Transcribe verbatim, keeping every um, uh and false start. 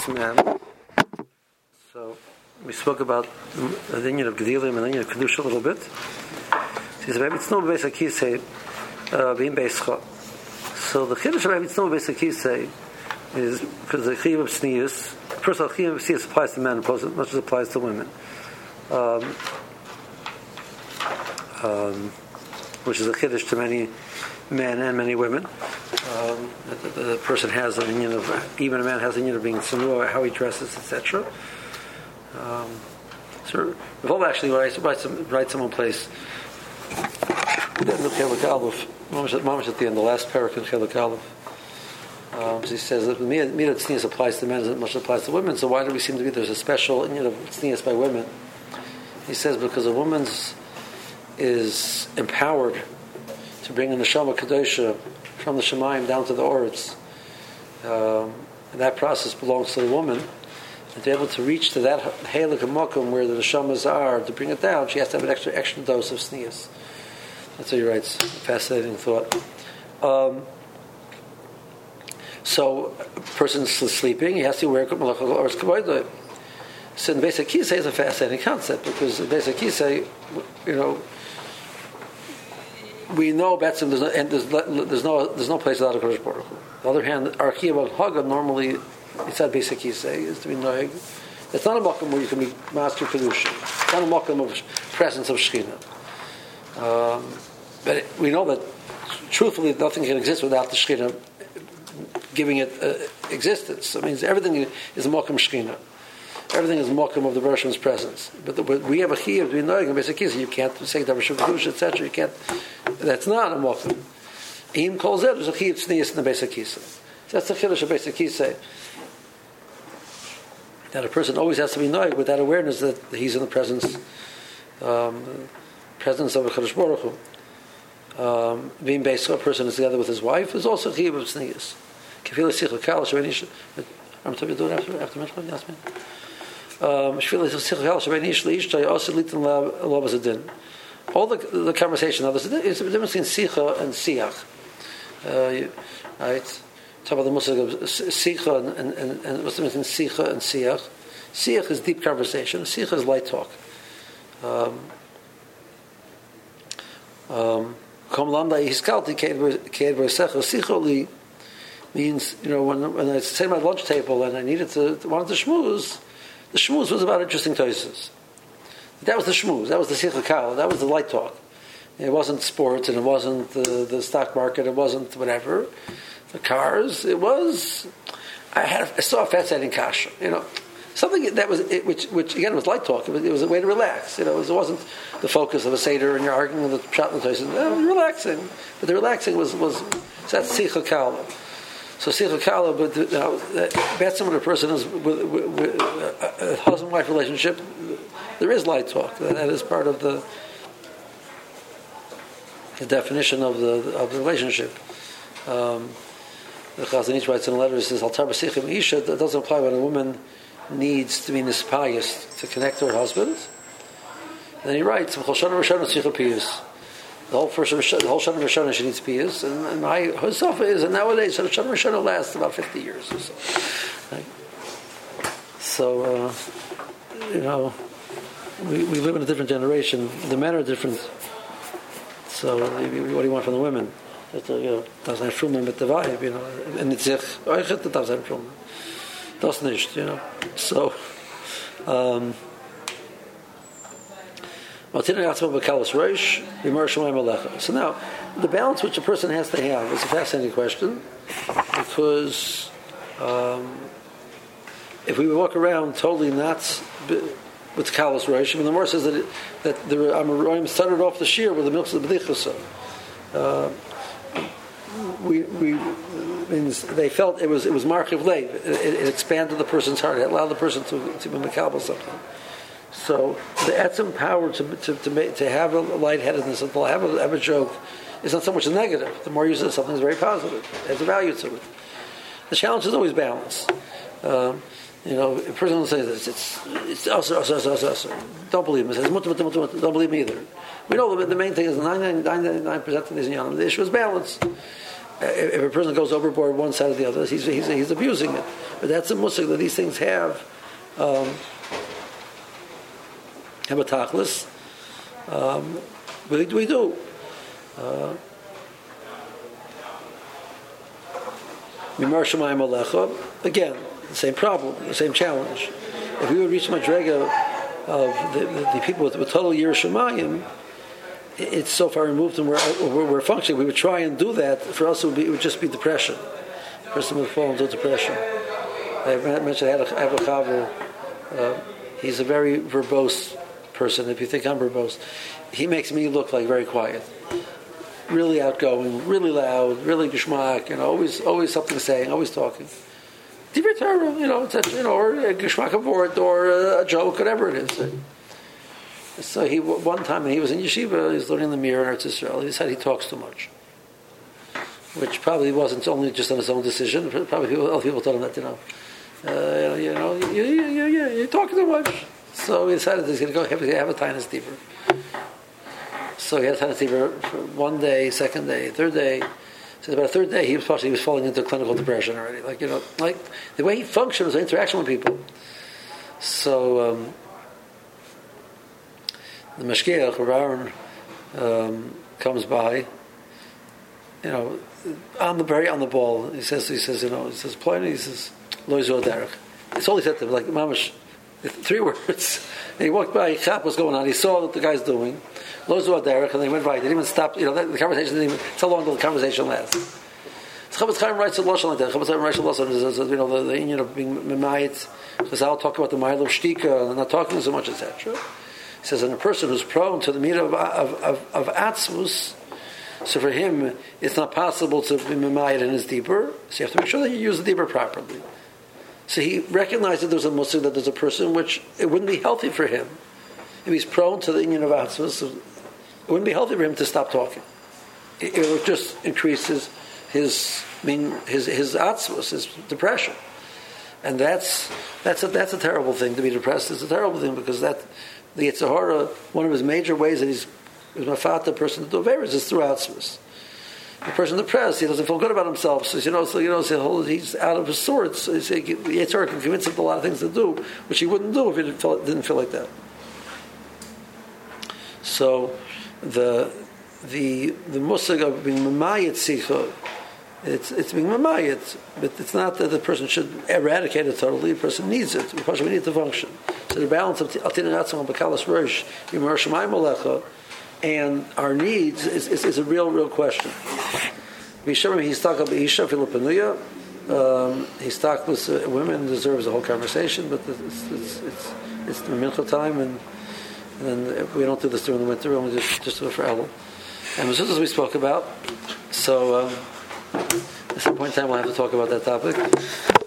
this man. So we spoke about the union of Gedilim and the union of Kedusha a little bit. So he said, Rabbi Tznu Beis Akisei being Beischa. So the Chiddush of Rabbi Tznu Beis Akisei is because the Chiyuv of Tznius. First of all, Chiyuv of Tznius applies to men as much as it applies to women, um, um, which is a Chiddush to many men and many women. Um, the, the person has an union of, even a man has an union of being tznuah, how he dresses, et cetera. Um, so Rav actually writes, writes, writes in one place. The end of Chelik Aleph, Mamash at the end, the last parak in Chelik Aleph. Um, so he says that Midat Tznius applies to men as much as it applies to women. So why do we seem to be there's a special union of Tznius by women? He says because a woman's is empowered to bring in the Neshama Kedosha from the Shemayim down to the Oretz. Um, and that process belongs to the woman. And to be able to reach to that Heilig Makom where the Neshamas are, to bring it down, she has to have an extra extra dose of Tznius. That's what he writes. Fascinating thought. Um, so, a person's sleeping, he has to wear Malach Oretz Kavodah. So in Beis Akisei is a fascinating concept because in Beis Akisei, you know, we know that's there's no and there's, there's no there's no place without a Kodesh Baruch Hu. On the other hand, our Chiyuv Haga normally it's not Beis Akisei is to be noig. It's not a makom where you can be master kedusha. It's not a makom of presence of Shechina. Um, but it, we know that truthfully nothing can exist without the Shechina giving it uh, existence. That means everything is a makom Shechina. Everything is mokum of the Bereshim's presence. But the, we have a chiyuv to be knowing in Beis Akisei. You can't say davar shel kedusha, et cetera. You can't. That's not a mokum. Im kol zeh, there's a chiyuv tznius in the Beis Akisei. So that's the chiddush of Beis Akisei. That a person always has to be knowing with that awareness that he's in the presence, um, presence of a Kadosh Baruch Hu. Um, being based, a person is together with his wife is also a chiyuv of tznius. Kefila sicha kal shevenish. I'm talking about after after Mishkan. Yes, man. All the the conversation now there's a difference between sicha and siach, uh, right? Talk about the musig of sicha and, and, and, and what's the difference between sicha and siach? Siach is deep conversation. Sicha is light talk. Um, um, means, you know, when when I sat at my lunch table and I needed to wanted to schmooze. The shmooze was about interesting choices. That was the shmooze. That was the sicha kal. That was the light talk. It wasn't sports, and it wasn't the, the stock market. It wasn't whatever. The cars. It was. I had. A, I saw a fascinating kasha. You know, something that was it, which which again was light talk. It was, it was a way to relax. You know, it, was, it wasn't the focus of a seder and you're arguing with the shot and the choices. It was relaxing, but the relaxing was was so that's sicha kal. So sicha kala, but you know, that's when a person is with, with, with a husband-wife relationship. There is light talk. That, that is part of the, the definition of the of the relationship. Um, the Chazon Ish writes in a letter. He says, "Altar b'sichim isha." That doesn't apply when a woman needs to be nispayis to connect to her husband. And then he writes, "V'chol shana v'shana sicha piyus." The whole first, the whole Shana Rishona she needs piyus, and, and my Hosafa is, and nowadays Shana Rishona lasts about fifty years or so. Right? So, uh, you know, we, we live in a different generation. The men are different. So, what do you want from the women? That, uh, you know, das ein Frummen mit der Weib, you know, and it's sich, euch hat das ein Frummen. Das nicht, you know. So, um, So now, the balance which a person has to have is a fascinating question, because um, if we walk around totally not with Kalas Rosh, I mean, the Gemara says that it, that the Amoraim started off the shear with the milks of the B'dichasa. Uh, we we means they felt it was it was markiv leiv. It, it expanded the person's heart. It allowed the person to to be makabel something. So the etzem power to to to, make, to have a lightheadedness and to have a, have a joke is not so much a negative. The more you use it, something is very positive. It has a value to it. The challenge is always balance. Um, you know, a person will say this: it's it's usher, usher, usher, usher. Don't believe me. It says mutter, mutter, mutter, mutter. Don't believe me either. We know the, the main thing is ninety-nine percent of these young. The issue is balance. if a person goes overboard one side or the other, he's he's, he's abusing it. But that's a musig that these things have um, have a tachlis. Um, we, we do. Uh, Again, the same problem, the same challenge. If we would reach madrega of the, the, the people with, with total Yerushalayim, it's so far removed and we're, we're, we're functioning. We would try and do that. For us, it would, be, it would just be depression. The person would fall into depression. I mentioned I, had a, I have a chaver. Uh, he's a very verbose person. If you think I'm verbose, he makes me look like very quiet. Really outgoing, really loud, really geschmack, you know, always always something saying, always talking. Divrei Torah, you know, it's you know, or a geschmack of word, or a joke, whatever it is. So he, one time when he was in yeshiva, he was learning the Mir in Eretz Yisrael, he said he talks too much. Which probably wasn't only just on his own decision, probably people, other people told him that, you know, uh, you know, you, you, you, you, you're talking too much. So he decided he's going to go have, have a tinus deeper. So he had a tendency for one day, second day, third day. So about a third day, he was possibly he was falling into clinical depression already. Like you know, like the way he functioned was the interaction with people. So um, the mashgiach, Aaron, um, comes by. You know, on the very on the ball. He says, he says, you know, he says, Ploini, he says, Lo Yizor Derech. That's all he said to him, like mamash, three words. And he walked by, he saw what's going on. He saw what the guy's doing. Lo Yizor Derech, and they went by. They didn't even stop. You know, the conversation didn't even. It's how long the conversation lasts. Chavetz Chaim writes a lashon like that. Chavetz Chaim writes a lashon. You know, the, the union of being memayit. Because I'll talk about the mile of shtika and not talking so much, et cetera. He says, and a person who's prone to the meat of of of, of atzmus. So for him, it's not possible to be memayit in his deeper. So you have to make sure that you use the deeper properly. So he recognized that there's a muslim, that there's a person which it wouldn't be healthy for him if he's prone to the union of atzmus. It wouldn't be healthy for him to stop talking. It, it would just increase his his I mean his his atzmus, his depression, and that's that's a that's a terrible thing to be depressed. It's a terrible thing because that the Yetzer Hara, one of his major ways that he's is mafat the person to do averos is through atzmus. The person depressed, he doesn't feel good about himself. So you know, so you know, so he's out of his sorts. So the Yetzer Hara can convince him of a lot of things to do, which he wouldn't do if he didn't feel, didn't feel like that. So the the the musig of being mamayit sicha, it's it's being mamayit, but it's not that the person should eradicate it totally. The person needs it because we need it to function. So the balance of atin atzam and bekalas rosh yimar shemayim alecha and our needs is, is, is a real real question. Visharim he's talking about isha filipanuya. He's talking with uh, women deserves a whole conversation, but it's it's it's, it's the mincha time and. And we don't do this during the winter, we only just, just do it for Elul. And as we spoke about, so um, at some point in time we'll have to talk about that topic.